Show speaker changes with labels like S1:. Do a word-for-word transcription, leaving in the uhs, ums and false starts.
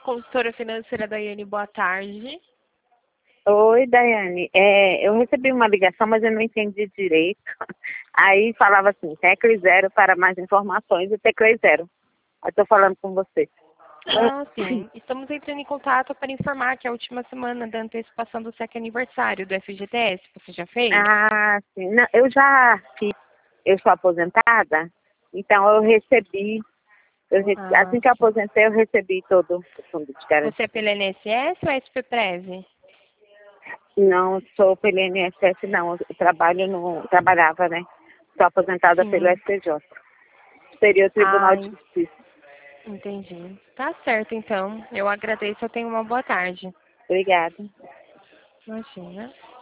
S1: consultora financeira Daiane, boa tarde.
S2: Oi, Daiane. É, eu recebi uma ligação, mas eu não entendi direito. Aí falava assim, tecle zero para mais informações e teclei zero. Aí estou falando com você.
S1: Ah, sim. Estamos entrando em contato para informar que a última semana da antecipação do S E C aniversário do F G T S, você já fez?
S2: Ah, sim. Não, eu já fiz. Eu sou aposentada, então eu recebi. Eu rece-
S1: Ah,
S2: assim que eu
S1: sim.
S2: aposentei, eu recebi todo o fundo de
S1: Você é
S2: garantia.
S1: pela I N S S ou S P Prev?
S2: Não sou pelo I N S S, não. Eu trabalho no. Trabalhava, né? Sou aposentada pelo
S1: Sim.
S2: S T J. Superior Tribunal de
S1: Ai,
S2: Justiça.
S1: entendi. Tá certo, então. Eu agradeço. Eu tenho uma boa tarde.
S2: Obrigada.
S1: Imagina.